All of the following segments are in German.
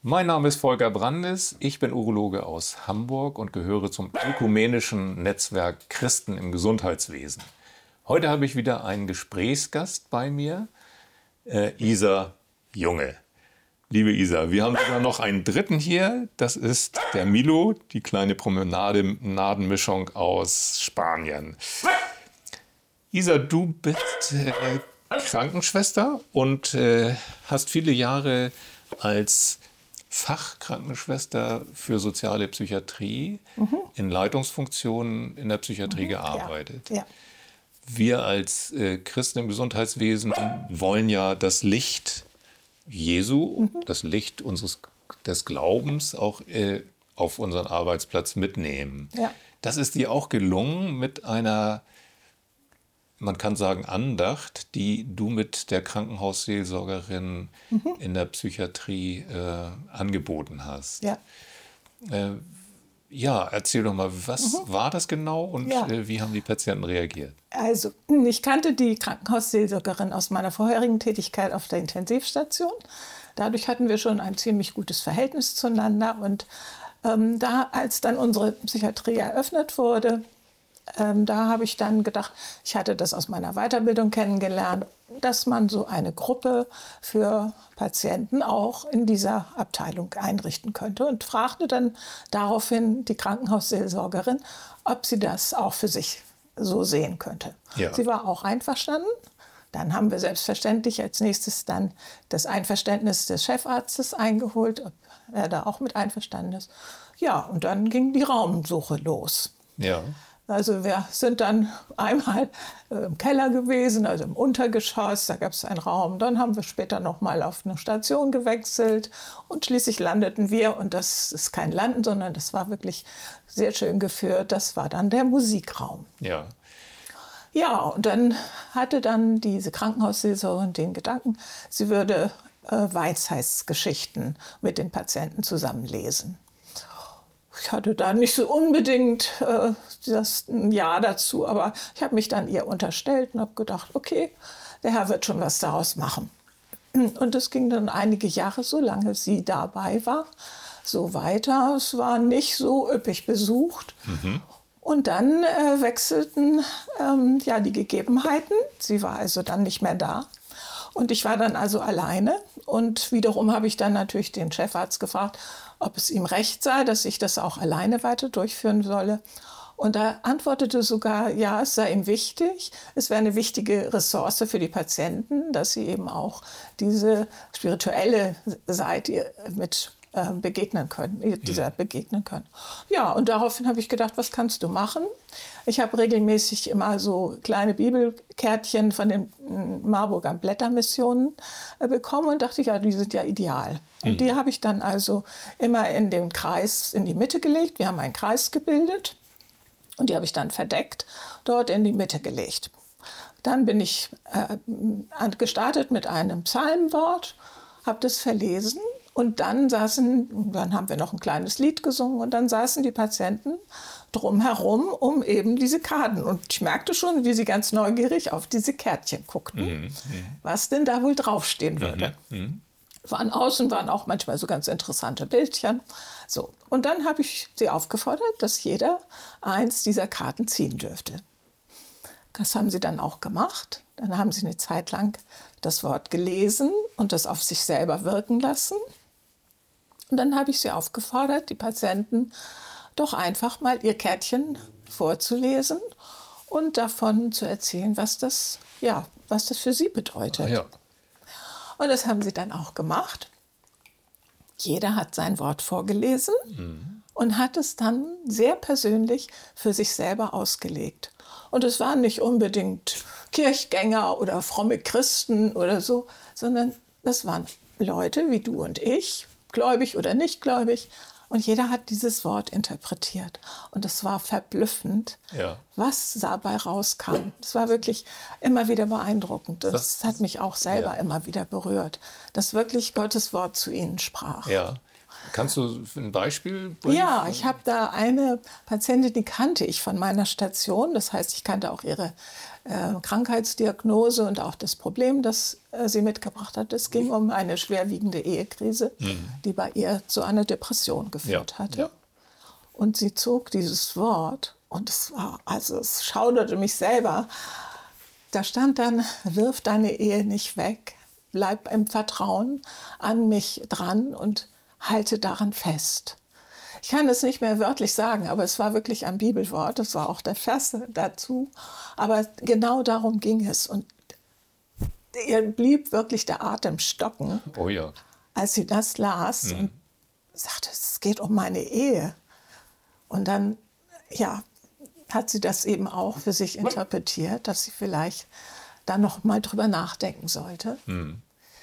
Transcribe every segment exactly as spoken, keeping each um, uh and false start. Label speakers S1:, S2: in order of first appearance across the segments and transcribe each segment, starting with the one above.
S1: Mein Name ist Volker Brandes, ich bin Urologe aus Hamburg und gehöre zum ökumenischen Netzwerk Christen im Gesundheitswesen. Heute habe ich wieder einen Gesprächsgast bei mir, äh, Isa Junge. Liebe Isa, wir haben sogar noch einen dritten hier, das ist der Milo, die kleine Promenadenmischung aus Spanien. Isa, du bist äh, Krankenschwester und äh, hast viele Jahre als Fachkrankenschwester für soziale Psychiatrie mhm. in Leitungsfunktionen in der Psychiatrie mhm, gearbeitet. Ja, ja. Wir als äh, Christen im Gesundheitswesen wollen ja das Licht Jesu, mhm. das Licht unseres, des Glaubens auch äh, auf unseren Arbeitsplatz mitnehmen. Ja. Das ist dir auch gelungen mit einer, man kann sagen, Andacht, die du mit der Krankenhausseelsorgerin mhm. in der Psychiatrie äh, angeboten hast. Ja. Äh, ja, erzähl doch mal, was mhm. war das genau und ja. äh, wie haben die Patienten reagiert?
S2: Also, ich kannte die Krankenhausseelsorgerin aus meiner vorherigen Tätigkeit auf der Intensivstation. Dadurch hatten wir schon ein ziemlich gutes Verhältnis zueinander. Und ähm, da, als dann unsere Psychiatrie eröffnet wurde, Ähm, da habe ich dann gedacht, ich hatte das aus meiner Weiterbildung kennengelernt, dass man so eine Gruppe für Patienten auch in dieser Abteilung einrichten könnte und fragte dann daraufhin die Krankenhausseelsorgerin, ob sie das auch für sich so sehen könnte. Ja. Sie war auch einverstanden. Dann haben wir selbstverständlich als nächstes dann das Einverständnis des Chefarztes eingeholt, ob er da auch mit einverstanden ist. Ja, und dann ging die Raumsuche los.
S1: Ja.
S2: Also wir sind dann einmal äh, im Keller gewesen, also im Untergeschoss, da gab es einen Raum. Dann haben wir später noch mal auf eine Station gewechselt und schließlich landeten wir, und das ist kein Landen, sondern das war wirklich sehr schön geführt, das war dann der Musikraum.
S1: Ja.
S2: Ja, und dann hatte dann diese Krankenhausseelsorgerin den Gedanken, sie würde äh, Weisheitsgeschichten mit den Patienten zusammenlesen. Ich hatte da nicht so unbedingt äh, das Ja dazu, aber ich habe mich dann ihr unterstellt und habe gedacht, okay, der Herr wird schon was daraus machen. Und das ging dann einige Jahre, solange sie dabei war, so weiter. Es war nicht so üppig besucht. Mhm. Und dann äh, wechselten ähm, ja, die Gegebenheiten. Sie war also dann nicht mehr da. Und ich war dann also alleine. Und wiederum habe ich dann natürlich den Chefarzt gefragt, ob es ihm recht sei, dass ich das auch alleine weiter durchführen solle. Und er antwortete sogar, ja, es sei ihm wichtig. Es wäre eine wichtige Ressource für die Patienten, dass sie eben auch diese spirituelle Seite mit äh, begegnen können, dieser begegnen können. Ja, und daraufhin habe ich gedacht, was kannst du machen? Ich habe regelmäßig immer so kleine Bibelkärtchen von den Marburger Blättermissionen äh, bekommen und dachte, ja, die sind ja ideal. Und mhm. die habe ich dann also immer in den Kreis, in die Mitte gelegt. Wir haben einen Kreis gebildet und die habe ich dann verdeckt, dort in die Mitte gelegt. Dann bin ich äh, gestartet mit einem Psalmwort, habe das verlesen. Und dann saßen, dann haben wir noch ein kleines Lied gesungen und dann saßen die Patienten drumherum um eben diese Karten. Und ich merkte schon, wie sie ganz neugierig auf diese Kärtchen guckten, mhm. was denn da wohl draufstehen würde. Mhm. Von außen waren auch manchmal so ganz interessante Bildchen. So. Und dann habe ich sie aufgefordert, dass jeder eins dieser Karten ziehen dürfte. Das haben sie dann auch gemacht. Dann haben sie eine Zeit lang das Wort gelesen und das auf sich selber wirken lassen. Und dann habe ich sie aufgefordert, die Patienten doch einfach mal ihr Kärtchen vorzulesen und davon zu erzählen, was das, ja, was das für sie bedeutet.
S1: Ah, ja.
S2: Und das haben sie dann auch gemacht. Jeder hat sein Wort vorgelesen mhm. und hat es dann sehr persönlich für sich selber ausgelegt. Und es waren nicht unbedingt Kirchgänger oder fromme Christen oder so, sondern das waren Leute wie du und ich, gläubig oder nicht gläubig. Und jeder hat dieses Wort interpretiert. Und es war verblüffend, ja. was dabei rauskam. Es war wirklich immer wieder beeindruckend. Und das hat mich auch selber ja. immer wieder berührt, dass wirklich Gottes Wort zu ihnen sprach.
S1: Ja. Kannst du ein Beispiel bringen?
S2: Ja, ich habe da eine Patientin, die kannte ich von meiner Station. Das heißt, ich kannte auch ihre äh, Krankheitsdiagnose und auch das Problem, das äh, sie mitgebracht hat. Es ging um eine schwerwiegende Ehekrise, mhm. die bei ihr zu einer Depression geführt ja, hatte. Ja. Und sie zog dieses Wort und es war, also es schauderte mich selber. Da stand dann: Wirf deine Ehe nicht weg, bleib im Vertrauen an mich dran und halte daran fest. Ich kann es nicht mehr wörtlich sagen, aber es war wirklich ein Bibelwort. Das war auch der Vers dazu. Aber genau darum ging es. Und ihr blieb wirklich der Atem stocken,
S1: oh ja.
S2: als sie das las mhm. und sagte, es geht um meine Ehe. Und dann, ja, hat sie das eben auch für sich interpretiert, dass sie vielleicht da noch mal drüber nachdenken sollte. Mhm.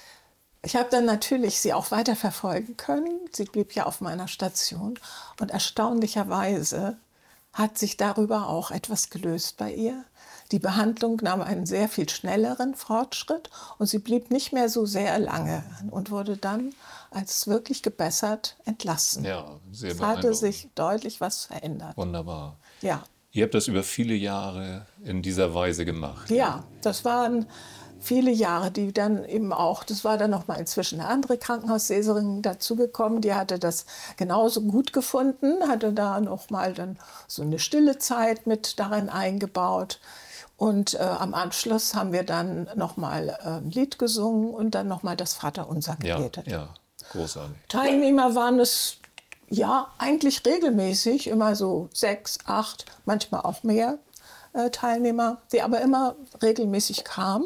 S2: Ich habe dann natürlich sie auch weiter verfolgen können. Sie blieb ja auf meiner Station. Und erstaunlicherweise hat sich darüber auch etwas gelöst bei ihr. Die Behandlung nahm einen sehr viel schnelleren Fortschritt und sie blieb nicht mehr so sehr lange und wurde dann als wirklich gebessert entlassen.
S1: Ja, sehr
S2: es hatte sich deutlich was verändert.
S1: Wunderbar.
S2: Ja.
S1: Ihr habt das über viele Jahre in dieser Weise gemacht.
S2: Ja, das waren viele Jahre, die dann eben auch, das war dann noch mal inzwischen eine andere Krankenhausleserin dazugekommen, die hatte das genauso gut gefunden, hatte da noch mal dann so eine stille Zeit mit darin eingebaut. Und äh, am Anschluss haben wir dann noch mal äh, ein Lied gesungen und dann noch mal das Vaterunser gebetet.
S1: Ja, ja, großartig.
S2: Teilnehmer waren es ja eigentlich regelmäßig, immer so sechs, acht, manchmal auch mehr äh, Teilnehmer, die aber immer regelmäßig kamen.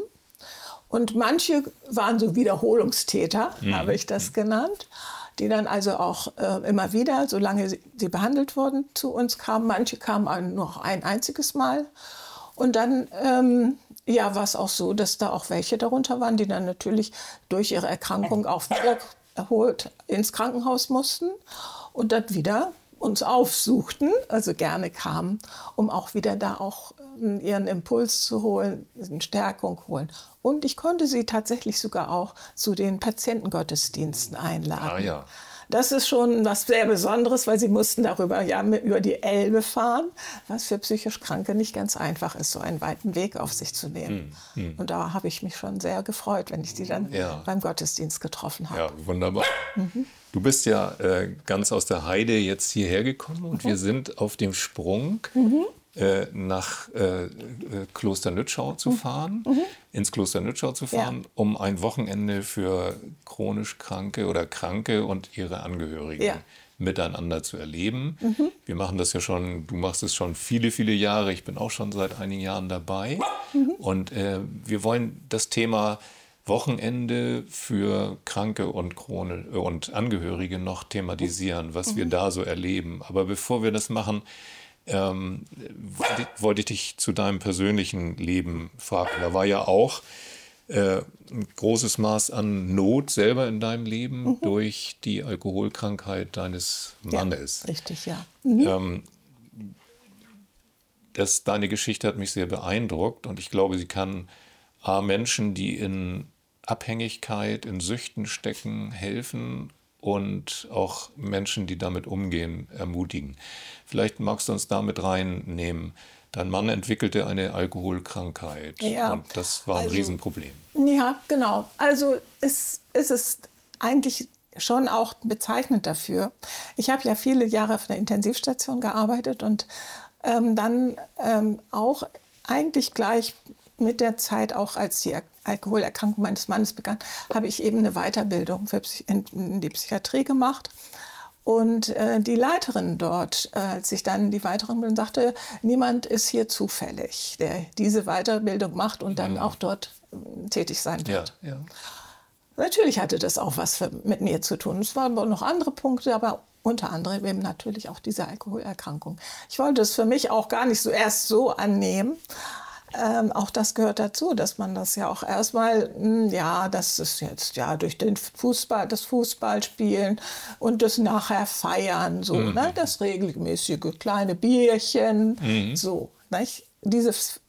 S2: Und manche waren so Wiederholungstäter, mhm. habe ich das genannt, die dann also auch äh, immer wieder, solange sie, sie behandelt wurden, zu uns kamen. Manche kamen nur ein einziges Mal. Und dann ähm, ja, war es auch so, dass da auch welche darunter waren, die dann natürlich durch ihre Erkrankung auch wieder erholt ins Krankenhaus mussten und dann wieder uns aufsuchten, also gerne kamen, um auch wieder da auch ihren Impuls zu holen, eine Stärkung holen. Und ich konnte sie tatsächlich sogar auch zu den Patientengottesdiensten einladen.
S1: Ah, ja.
S2: Das ist schon was sehr Besonderes, weil sie mussten darüber ja über die Elbe fahren, was für psychisch Kranke nicht ganz einfach ist, so einen weiten Weg auf sich zu nehmen. Mm, mm. Und da habe ich mich schon sehr gefreut, wenn ich die dann ja. beim Gottesdienst getroffen habe.
S1: Ja, wunderbar. Mhm. Du bist ja äh, ganz aus der Heide jetzt hierher gekommen und mhm. wir sind auf dem Sprung, mhm. äh, nach äh, äh, Kloster Nützschau zu fahren, mhm. ins Kloster Nützschau zu fahren, ja. um ein Wochenende für chronisch Kranke oder Kranke und ihre Angehörigen ja. miteinander zu erleben. Mhm. Wir machen das ja schon, du machst es schon viele, viele Jahre, ich bin auch schon seit einigen Jahren dabei. Mhm. Und äh, wir wollen das Thema Wochenende für Kranke und, Krone und Angehörige noch thematisieren, was mhm. wir da so erleben. Aber bevor wir das machen, ähm, wollte ich dich zu deinem persönlichen Leben fragen. Da war ja auch äh, ein großes Maß an Not selber in deinem Leben mhm. durch die Alkoholkrankheit deines Mannes.
S2: Ja, richtig, ja. Mhm.
S1: Ähm, das, deine Geschichte hat mich sehr beeindruckt und ich glaube, sie kann A, Menschen, die in Abhängigkeit, in Süchten stecken, helfen und auch Menschen, die damit umgehen, ermutigen. Vielleicht magst du uns damit reinnehmen. Dein Mann entwickelte eine Alkoholkrankheit
S2: ja,
S1: und das war ein
S2: also,
S1: Riesenproblem.
S2: Ja, genau. Also es, es ist eigentlich schon auch bezeichnend dafür. Ich habe ja viele Jahre auf einer Intensivstation gearbeitet und ähm, dann ähm, auch eigentlich gleich mit der Zeit, auch als die Alkoholerkrankung meines Mannes begann, habe ich eben eine Weiterbildung für Psy- in die Psychiatrie gemacht. Und äh, die Leiterin dort, äh, als ich dann die Weiterbildung sagte, niemand ist hier zufällig, der diese Weiterbildung macht und dann auch dort äh, tätig sein wird.
S1: Ja, ja.
S2: Natürlich hatte das auch was für, mit mir zu tun. Es waren noch andere Punkte, aber unter anderem eben natürlich auch diese Alkoholerkrankung. Ich wollte es für mich auch gar nicht so erst so annehmen. Ähm, auch das gehört dazu, dass man das ja auch erstmal, mh, ja, das ist jetzt ja durch den Fußball, das Fußballspielen und das nachher Feiern, so, mhm. ne, das regelmäßige kleine Bierchen, mhm. so, nicht? Dieses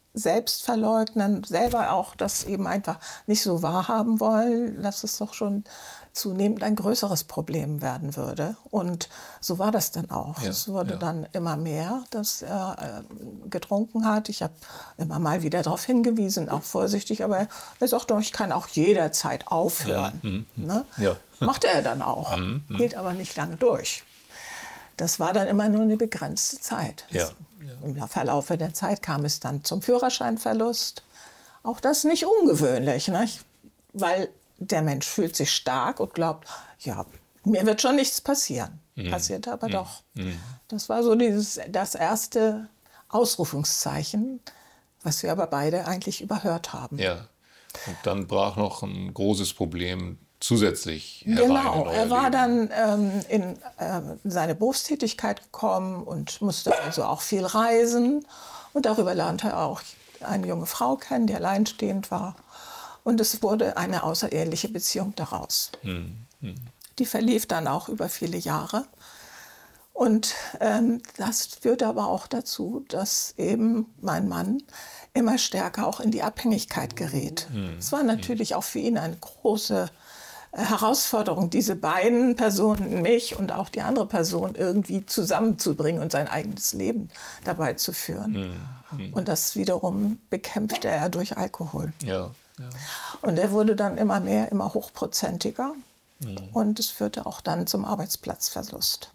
S2: Selbstverleugnen, selber auch das eben einfach nicht so wahrhaben wollen, das ist doch schon zunehmend ein größeres Problem werden würde. Und so war das dann auch.
S1: Ja,
S2: Es wurde
S1: ja.
S2: dann immer mehr, dass er äh, getrunken hat. Ich habe immer mal wieder darauf hingewiesen, auch vorsichtig, aber er sagt doch, ich kann auch jederzeit aufhören. Ne?
S1: Ja.
S2: Machte er dann auch, hielt aber nicht lange durch. Das war dann immer nur eine begrenzte Zeit.
S1: Ja.
S2: Im Verlauf der Zeit kam es dann zum Führerscheinverlust. Auch das nicht ungewöhnlich, nicht? Weil der Mensch fühlt sich stark und glaubt, ja, mir wird schon nichts passieren.
S1: Mhm.
S2: Passierte aber
S1: Mhm.
S2: doch.
S1: Mhm.
S2: Das war so dieses, das erste Ausrufungszeichen, was wir aber beide eigentlich überhört haben.
S1: Ja. Und dann brach noch ein großes Problem zusätzlich herein.
S2: Genau,
S1: in euer
S2: er war
S1: Leben.
S2: dann ähm, in ähm, seine Berufstätigkeit gekommen und musste also auch viel reisen. Und darüber lernte er auch eine junge Frau kennen, die alleinstehend war. Und es wurde eine außereheliche Beziehung daraus.
S1: Hm, hm.
S2: Die verlief dann auch über viele Jahre. Und ähm, das führte aber auch dazu, dass eben mein Mann immer stärker auch in die Abhängigkeit gerät. Es war natürlich auch für ihn eine große äh, Herausforderung, diese beiden Personen, mich und auch die andere Person, irgendwie zusammenzubringen und sein eigenes Leben dabei zu führen. Und das wiederum bekämpfte er durch Alkohol.
S1: Ja, ja.
S2: Und er wurde dann immer mehr, immer hochprozentiger. Und es führte auch dann zum Arbeitsplatzverlust.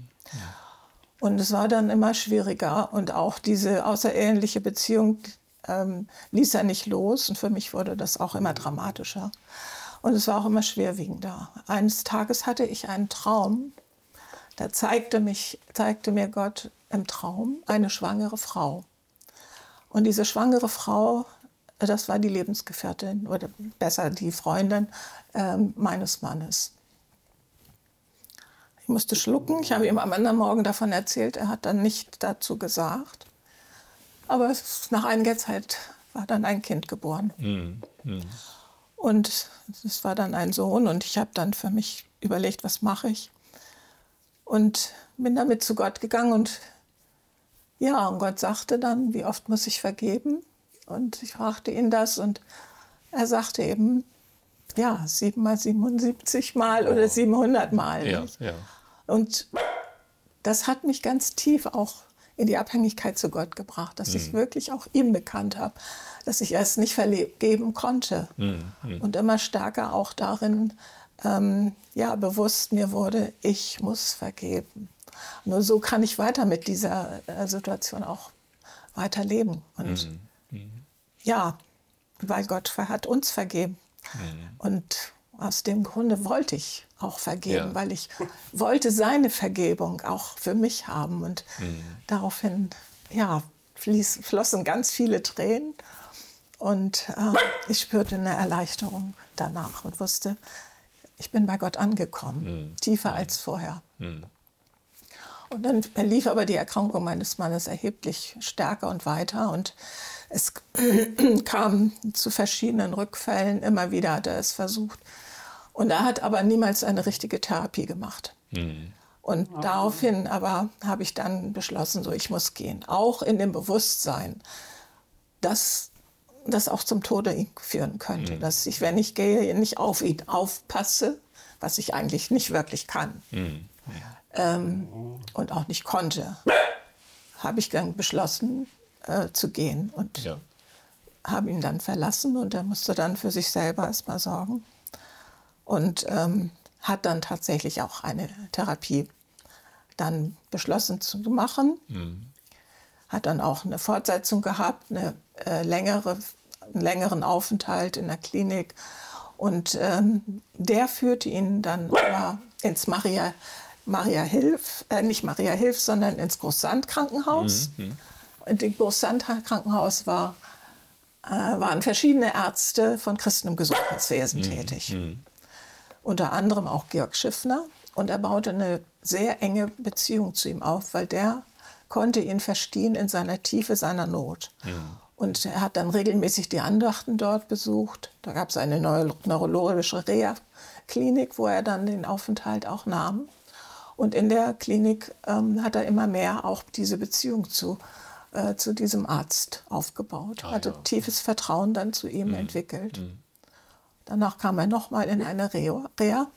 S2: Und es war dann immer schwieriger. Und auch diese außereheliche Beziehung ähm, ließ er nicht los. Und für mich wurde das auch immer dramatischer. Und es war auch immer schwerwiegender. Eines Tages hatte ich einen Traum. Da zeigte, mich, zeigte mir Gott im Traum eine schwangere Frau. Und diese schwangere Frau, das war die Lebensgefährtin oder besser die Freundin äh, meines Mannes. Ich musste schlucken. Ich habe ihm am anderen Morgen davon erzählt. Er hat dann nicht dazu gesagt. Aber es, nach einiger Zeit war dann ein Kind geboren.
S1: Hm, hm.
S2: Und es war dann ein Sohn. Und ich habe dann für mich überlegt, was mache ich? Und bin damit zu Gott gegangen. Und ja, und Gott sagte dann, wie oft muss ich vergeben? Und ich fragte ihn das und er sagte eben, ja, sieben mal siebenundsiebzig Mal oder siebenhundert Mal.
S1: Ja,
S2: nicht?
S1: ja.
S2: Und das hat mich ganz tief auch in die Abhängigkeit zu Gott gebracht, dass ich wirklich auch ihm bekannt habe, dass ich es nicht vergeben konnte. Und immer stärker auch darin ähm, ja, bewusst mir wurde, ich muss vergeben. Nur so kann ich weiter mit dieser äh, Situation auch weiterleben. Und ja, weil Gott hat uns vergeben. Und aus dem Grunde wollte ich auch vergeben,
S1: Ja.
S2: weil ich wollte seine Vergebung auch für mich haben. Und daraufhin ja, fließ, flossen ganz viele Tränen. Und äh, ich spürte eine Erleichterung danach und wusste, ich bin bei Gott angekommen, tiefer als vorher. Und dann lief aber die Erkrankung meines Mannes erheblich stärker und weiter. Und es kam zu verschiedenen Rückfällen. Immer wieder hat er es versucht. Und er hat aber niemals eine richtige Therapie gemacht.
S1: Mhm.
S2: Und daraufhin aber habe ich dann beschlossen, so ich muss gehen. Auch in dem Bewusstsein, dass das auch zum Tode ihn führen könnte.
S1: Mhm.
S2: Dass ich, wenn ich gehe, nicht auf ihn aufpasse, was ich eigentlich nicht wirklich kann.
S1: Mhm.
S2: Ähm, und auch nicht konnte, habe ich dann beschlossen äh, zu gehen und
S1: Ja.
S2: habe ihn dann verlassen und er musste dann für sich selber erstmal sorgen und ähm, hat dann tatsächlich auch eine Therapie dann beschlossen zu machen,
S1: Mhm.
S2: hat dann auch eine Fortsetzung gehabt, eine äh, längere, einen längeren Aufenthalt in der Klinik und ähm, der führte ihn dann immer ins Maria Maria Hilf, äh, nicht Maria Hilf, sondern ins Großsand-Krankenhaus.
S1: Mhm.
S2: Und im Großsand-Krankenhaus war, äh, waren verschiedene Ärzte von Christen im Gesundheitswesen tätig.
S1: Mhm.
S2: Unter anderem auch Georg Schiffner. Und er baute eine sehr enge Beziehung zu ihm auf, weil der konnte ihn verstehen in seiner Tiefe seiner Not.
S1: Mhm.
S2: Und er hat dann regelmäßig die Andachten dort besucht. Da gab es eine neuro neurologische Reha-Klinik, wo er dann den Aufenthalt auch nahm. Und in der Klinik ähm, hat er immer mehr auch diese Beziehung zu, äh, zu diesem Arzt aufgebaut.
S1: Ah,
S2: hatte
S1: ja.
S2: tiefes Vertrauen dann zu ihm entwickelt. Danach kam er nochmal in eine Reha, Reha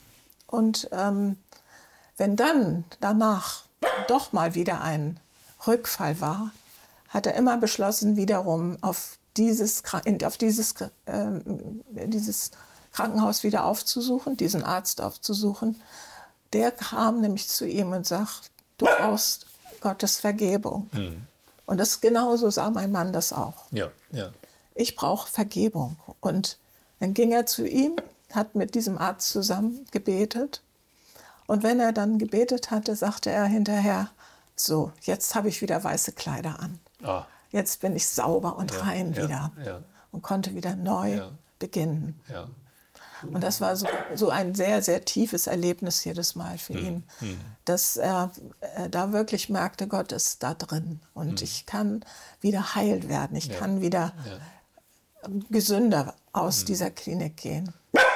S2: Und ähm, wenn dann danach doch mal wieder ein Rückfall war, hat er immer beschlossen, wiederum auf dieses, auf dieses, äh, dieses Krankenhaus wieder aufzusuchen, diesen Arzt aufzusuchen. Der kam nämlich zu ihm und sagt, du brauchst Gottes Vergebung. Mhm. Und das genauso sah mein Mann das auch.
S1: Ja, ja.
S2: Ich brauche Vergebung. Und dann ging er zu ihm, hat mit diesem Arzt zusammen gebetet. Und wenn er dann gebetet hatte, sagte er hinterher, so, jetzt habe ich wieder weiße Kleider an. Ah. Jetzt bin ich sauber und ja, rein ja, wieder. Ja. Und konnte wieder neu ja. beginnen. Ja. Und das war so, so ein sehr, sehr tiefes Erlebnis jedes Mal für ihn, mhm. dass er, er da wirklich merkte, Gott ist da drin. Und mhm. ich kann wieder heilt werden. Ich ja. kann wieder ja. gesünder aus mhm. dieser Klinik gehen.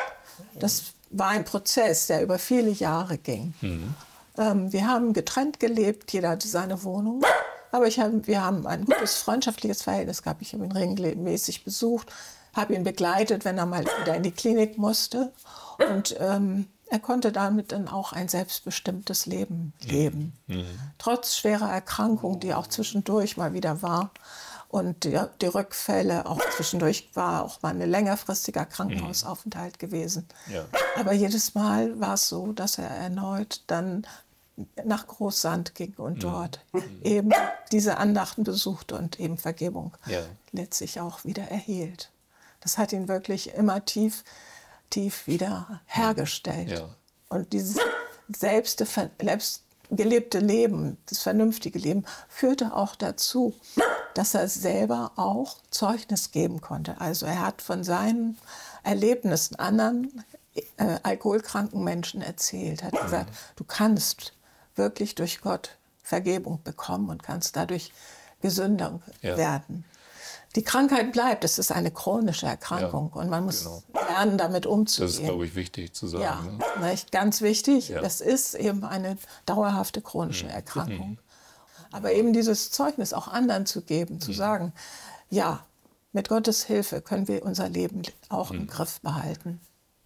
S2: Das war ein Prozess, der über viele Jahre ging. Mhm. Ähm, wir haben getrennt gelebt, jeder hatte seine Wohnung. Aber ich hab, wir haben ein gutes freundschaftliches Verhältnis gehabt. Ich habe ihn regelmäßig besucht, habe ihn begleitet, wenn er mal wieder in die Klinik musste. Und ähm, er konnte damit dann auch ein selbstbestimmtes Leben leben. Mhm. Trotz schwerer Erkrankung, die auch zwischendurch mal wieder war. Und die, die Rückfälle, auch zwischendurch war auch mal ein längerfristiger Krankenhausaufenthalt gewesen. Ja. Aber jedes Mal war es so, dass er erneut dann nach Großsand ging und mhm. dort mhm. eben diese Andachten besuchte und eben Vergebung ja. letztlich auch wieder erhielt. Das hat ihn wirklich immer tief, tief wieder hergestellt. Ja. Und dieses selbst, selbst gelebte Leben, das vernünftige Leben, führte auch dazu, dass er selber auch Zeugnis geben konnte. Also er hat von seinen Erlebnissen anderen äh, alkoholkranken Menschen erzählt. Er hat gesagt, du kannst wirklich durch Gott Vergebung bekommen und kannst dadurch gesünder ja. werden. Die Krankheit bleibt, es ist eine chronische Erkrankung ja, und man muss genau. lernen, damit umzugehen.
S1: Das ist, glaube ich, wichtig zu sagen.
S2: Ja, ne? Ganz wichtig, ja. das ist eben eine dauerhafte chronische mhm. Erkrankung. Mhm. Aber eben dieses Zeugnis auch anderen zu geben, zu mhm. sagen, ja, mit Gottes Hilfe können wir unser Leben auch mhm. im Griff behalten.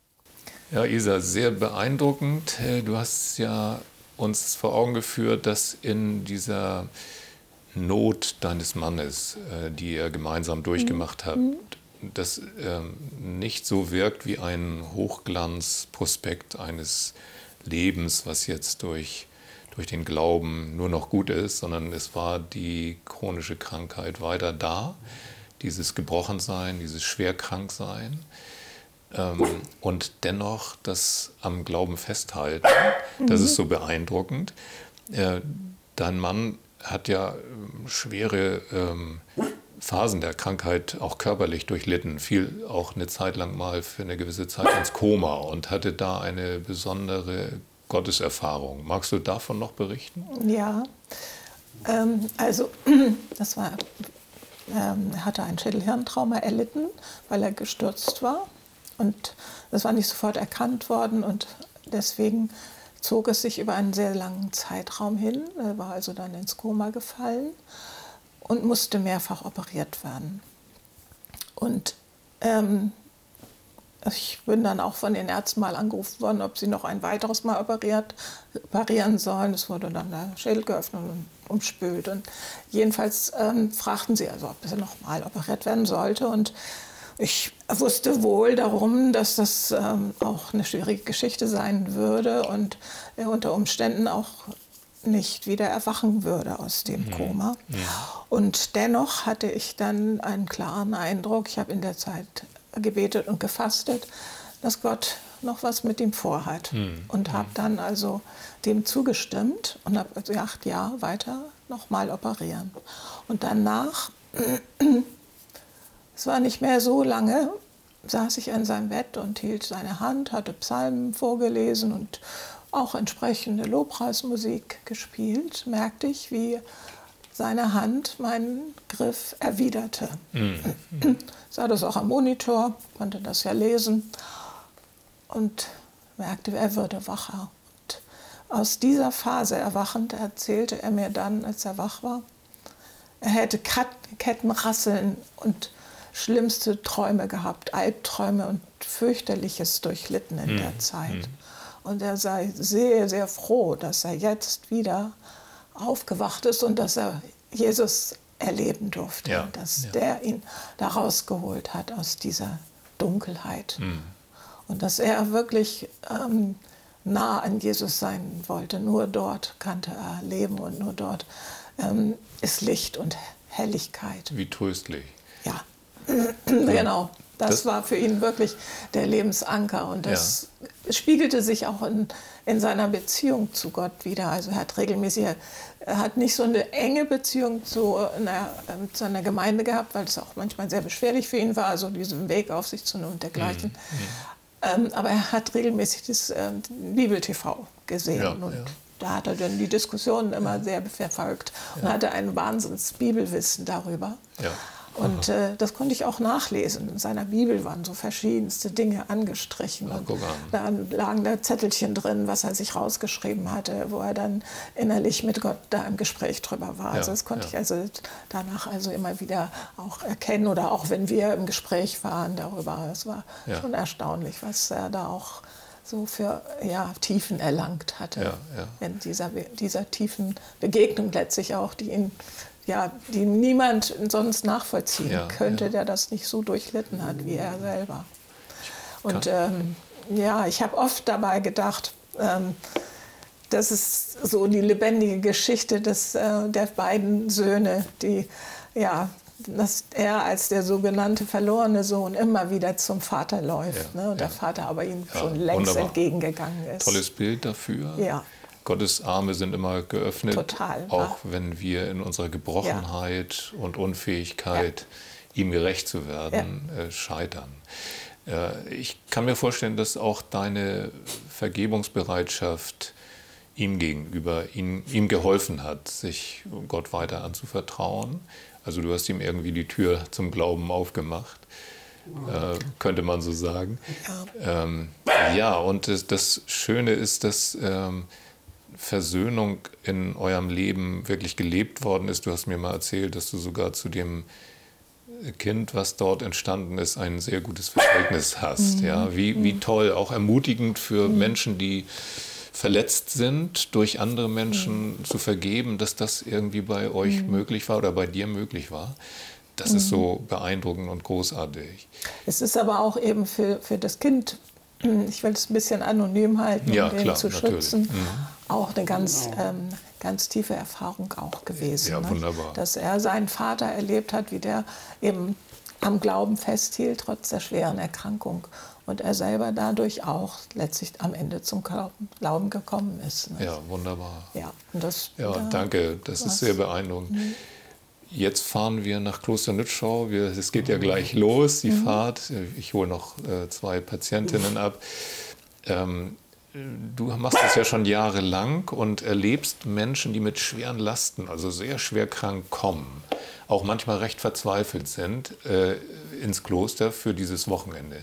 S1: Ja, Isa, sehr beeindruckend. Du hast ja uns vor Augen geführt, dass in dieser Not deines Mannes, die ihr gemeinsam durchgemacht habt, mhm. das nicht so wirkt wie ein Hochglanzprospekt eines Lebens, was jetzt durch, durch den Glauben nur noch gut ist, sondern es war die chronische Krankheit weiter da, dieses Gebrochensein, dieses Schwerkranksein. Und dennoch das am Glauben festhalten, das ist so beeindruckend. Dein Mann hat ja schwere Phasen der Krankheit auch körperlich durchlitten, fiel auch eine Zeit lang mal für eine gewisse Zeit ins Koma und hatte da eine besondere Gotteserfahrung. Magst du davon noch berichten?
S2: Ja, ähm, also das war, ähm, er hatte ein Schädelhirntrauma erlitten, weil er gestürzt war. Und das war nicht sofort erkannt worden und deswegen zog es sich über einen sehr langen Zeitraum hin. Er war also dann ins Koma gefallen und musste mehrfach operiert werden. Und ähm, ich bin dann auch von den Ärzten mal angerufen worden, ob sie noch ein weiteres Mal operiert, operieren sollen. Es wurde dann der Schädel geöffnet und umspült. Und jedenfalls ähm, fragten sie also, ob er noch mal operiert werden sollte. Und ich wusste wohl darum, dass das ähm, auch eine schwierige Geschichte sein würde und er unter Umständen auch nicht wieder erwachen würde aus dem Koma. Ja. Und dennoch hatte ich dann einen klaren Eindruck, ich habe in der Zeit gebetet und gefastet, dass Gott noch was mit ihm vorhat. Mhm. Und habe dann also dem zugestimmt und habe gesagt, ja, weiter nochmal operieren. Und danach... Es war nicht mehr so lange, saß ich an seinem Bett und hielt seine Hand, hatte Psalmen vorgelesen und auch entsprechende Lobpreismusik gespielt, merkte ich, wie seine Hand meinen Griff erwiderte. Mhm. Sah das auch am Monitor, konnte das ja lesen und merkte, er würde wacher. Und aus dieser Phase erwachend erzählte er mir dann, als er wach war, er hätte Kettenrasseln und schlimmste Träume gehabt, Albträume und fürchterliches durchlitten in der Zeit. Und er sei sehr, sehr froh, dass er jetzt wieder aufgewacht ist und dass er Jesus erleben durfte,
S1: ja,
S2: dass
S1: ja.
S2: der ihn da rausgeholt hat aus dieser Dunkelheit.
S1: Mhm.
S2: Und dass er wirklich ähm, nah an Jesus sein wollte. Nur dort kannte er Leben und nur dort ähm, ist Licht und Helligkeit.
S1: Wie tröstlich.
S2: Ja, genau. Das,
S1: Das-
S2: war für ihn wirklich der Lebensanker. Und das spiegelte sich auch in, in seiner Beziehung zu Gott wieder. Also er hat regelmäßig, er hat nicht so eine enge Beziehung zu einer, ähm, zu einer Gemeinde gehabt, weil es auch manchmal sehr beschwerlich für ihn war, also diesen Weg auf sich zu nehmen und dergleichen. Ähm, aber er hat regelmäßig das ähm, Bibel-T V gesehen.
S1: Ja,
S2: und
S1: ja.
S2: da hat er dann die Diskussionen immer sehr verfolgt und hatte ein wahnsinns Bibelwissen darüber.
S1: Ja.
S2: Und äh, das konnte ich auch nachlesen. In seiner Bibel waren so verschiedenste Dinge angestrichen.
S1: Ja,
S2: und
S1: guck an.
S2: da lagen da Zettelchen drin, was er sich rausgeschrieben hatte, wo er dann innerlich mit Gott da im Gespräch drüber war.
S1: Ja,
S2: Also das konnte
S1: ja.
S2: ich also danach also immer wieder auch erkennen oder auch wenn wir im Gespräch waren darüber. Es war
S1: Ja.
S2: schon erstaunlich, was er da auch so für ja, Tiefen erlangt hatte.
S1: Ja, ja.
S2: In dieser, dieser tiefen Begegnung letztlich auch, die ihn ja, die niemand sonst nachvollziehen
S1: Ja,
S2: könnte,
S1: ja.
S2: der das nicht so durchlitten hat wie er selber. Und ähm, ja, ich habe oft dabei gedacht, ähm, das ist so die lebendige Geschichte des, äh, der beiden Söhne, die, ja, dass er als der sogenannte verlorene Sohn immer wieder zum Vater läuft.
S1: Ja,
S2: ne? Und der
S1: ja.
S2: Vater aber ihm
S1: Ja,
S2: schon längst
S1: wunderbar.
S2: entgegengegangen ist.
S1: Tolles Bild dafür.
S2: Ja.
S1: Gottes Arme sind immer geöffnet,
S2: Total,
S1: auch
S2: ja.
S1: wenn wir in unserer Gebrochenheit und Unfähigkeit, ihm gerecht zu werden, äh, scheitern. Äh, ich kann mir vorstellen, dass auch deine Vergebungsbereitschaft ihm gegenüber ihn, ihm geholfen hat, sich Gott weiter anzuvertrauen. Also du hast ihm irgendwie die Tür zum Glauben aufgemacht, äh, könnte man so sagen. Ja, ähm, ja und das, das Schöne ist, dass ähm, Versöhnung in eurem Leben wirklich gelebt worden ist. Du hast mir mal erzählt, dass du sogar zu dem Kind, was dort entstanden ist, ein sehr gutes Verhältnis hast. Mhm. Ja, wie, wie toll, auch ermutigend für mhm. Menschen, die verletzt sind, durch andere Menschen mhm. zu vergeben, dass das irgendwie bei euch mhm. möglich war oder bei dir möglich war. Das mhm. ist so beeindruckend und großartig.
S2: Es ist aber auch eben für, für das Kind, ich will es ein bisschen anonym halten,
S1: ja,
S2: um ihn
S1: klar,
S2: zu
S1: natürlich.
S2: schützen,
S1: Mhm.
S2: auch eine ganz, ähm, ganz tiefe Erfahrung auch gewesen.
S1: Ja,
S2: ne?
S1: wunderbar.
S2: Dass er seinen Vater erlebt hat, wie der eben am Glauben festhielt, trotz der schweren Erkrankung. Und er selber dadurch auch letztlich am Ende zum Glauben gekommen ist. Ne?
S1: Ja, wunderbar.
S2: Ja, und das,
S1: ja
S2: da,
S1: danke, das
S2: was,
S1: ist sehr beeindruckend.
S2: Mhm.
S1: Jetzt fahren wir nach Klosternützschau. Es geht ja gleich los, die mhm. Fahrt. Ich hole noch äh, zwei Patientinnen ab. Ähm, du machst das ja schon jahrelang und erlebst Menschen, die mit schweren Lasten, also sehr schwer krank kommen, auch manchmal recht verzweifelt sind, äh, ins Kloster für dieses Wochenende.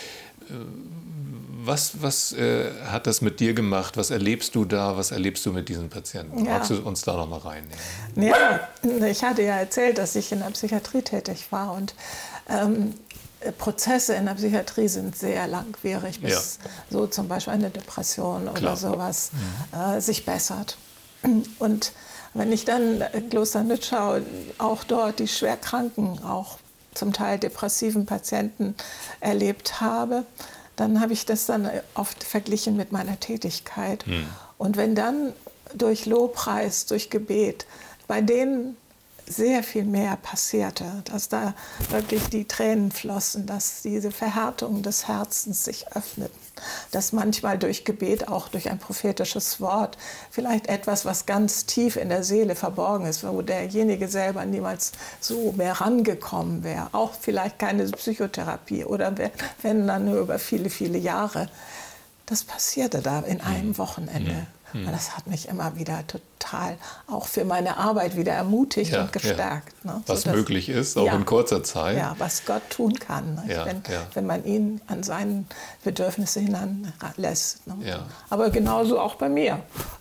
S1: Was, was äh, hat das mit dir gemacht? Was erlebst du da? Was erlebst du mit diesen Patienten?
S2: Ja.
S1: Magst du uns da noch mal reinnehmen?
S2: Ja, ich hatte ja erzählt, dass ich in der Psychiatrie tätig war und ähm, Prozesse in der Psychiatrie sind sehr langwierig, bis ja. so zum Beispiel eine Depression
S1: Klar.
S2: oder sowas
S1: mhm.
S2: äh, sich bessert. Und wenn ich dann in Klosternützschau auch dort die schwerkranken, auch zum Teil depressiven Patienten erlebt habe, dann habe ich das dann oft verglichen mit meiner Tätigkeit. Hm. Und wenn dann durch Lobpreis, durch Gebet bei denen sehr viel mehr passierte, dass da wirklich die Tränen flossen, dass diese Verhärtungen des Herzens sich öffneten, dass manchmal durch Gebet, auch durch ein prophetisches Wort, vielleicht etwas, was ganz tief in der Seele verborgen ist, wo derjenige selber niemals so mehr rangekommen wäre, auch vielleicht keine Psychotherapie oder wenn dann nur über viele, viele Jahre. Das passierte da in einem Wochenende. Hm. Das hat mich immer wieder total auch für meine Arbeit wieder ermutigt ja, und gestärkt.
S1: Ja.
S2: Ne?
S1: Was
S2: so, dass,
S1: möglich ist, auch
S2: ja,
S1: in kurzer Zeit.
S2: Ja, was Gott tun kann, ne?
S1: ja,
S2: wenn,
S1: ja.
S2: wenn man ihn an seinen Bedürfnisse hinanlässt. Ne?
S1: Ja.
S2: Aber genauso auch bei mir.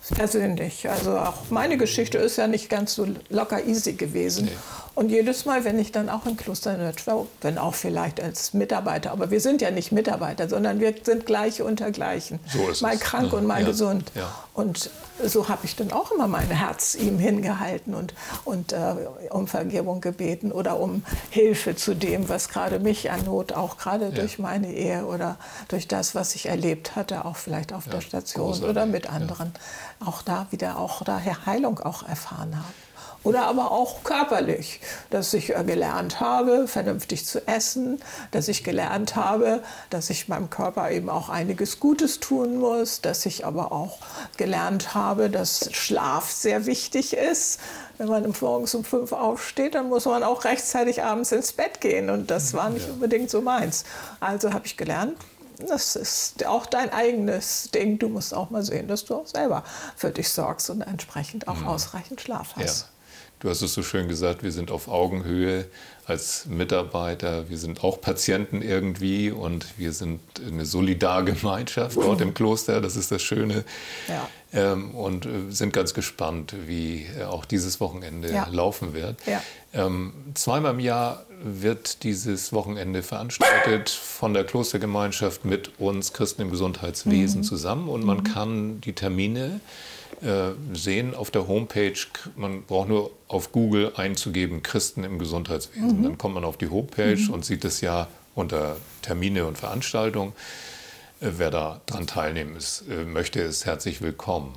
S2: persönlich. Also auch meine Geschichte ist ja nicht ganz so locker easy gewesen.
S1: Nee.
S2: Und jedes Mal, wenn ich dann auch im Kloster Nördschlau bin, auch vielleicht als Mitarbeiter, aber wir sind ja nicht Mitarbeiter, sondern wir sind Gleiche unter Gleichen.
S1: So ist
S2: mal
S1: es.
S2: krank
S1: Ja.
S2: und mal
S1: Ja.
S2: gesund.
S1: Ja.
S2: Und so habe ich dann auch immer mein Herz ihm hingehalten und, und äh, um Vergebung gebeten oder um Hilfe zu dem, was gerade mich an Not, auch gerade
S1: Ja.
S2: durch meine Ehe oder durch das, was ich erlebt hatte, auch vielleicht auf
S1: Ja,
S2: der Station
S1: großartig.
S2: oder mit anderen, auch da wieder auch daher Heilung auch erfahren habe. Oder aber auch körperlich, dass ich äh, gelernt habe, vernünftig zu essen, dass ich gelernt habe, dass ich meinem Körper eben auch einiges Gutes tun muss, dass ich aber auch gelernt habe, dass Schlaf sehr wichtig ist. Wenn man morgens um fünf aufsteht, dann muss man auch rechtzeitig abends ins Bett gehen und das war nicht
S1: Ja.
S2: unbedingt so meins. Also habe ich gelernt, das ist auch dein eigenes Ding. Du musst auch mal sehen, dass du auch selber für dich sorgst und entsprechend auch ausreichend Schlaf hast.
S1: Ja. Du hast es so schön gesagt, wir sind auf Augenhöhe als Mitarbeiter, wir sind auch Patienten irgendwie und wir sind eine Solidargemeinschaft dort im Kloster, das ist das Schöne.
S2: Ja.
S1: Ähm, und äh, sind ganz gespannt, wie äh, auch dieses Wochenende
S2: Ja.
S1: laufen wird.
S2: Ja.
S1: Ähm, zweimal im Jahr wird dieses Wochenende veranstaltet von der Klostergemeinschaft mit uns Christen im Gesundheitswesen zusammen und man kann die Termine äh, sehen auf der Homepage. Man braucht nur auf Google einzugeben Christen im Gesundheitswesen. Dann kommt man auf die Homepage und sieht es ja unter Termine und Veranstaltungen. Äh, wer da dran teilnehmen ist, äh, möchte, ist herzlich willkommen.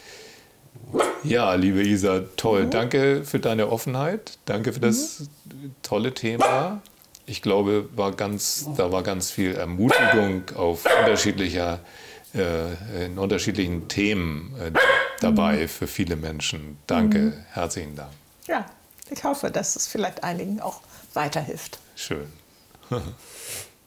S1: Ja, liebe Isa, toll. Danke für deine Offenheit. Danke für das tolle Thema. Ich glaube, war ganz, da war ganz viel Ermutigung auf unterschiedlicher, äh, in unterschiedlichen Themen äh, dabei für viele Menschen. Danke, herzlichen Dank.
S2: Ja, ich hoffe, dass es vielleicht einigen auch weiterhilft.
S1: Schön.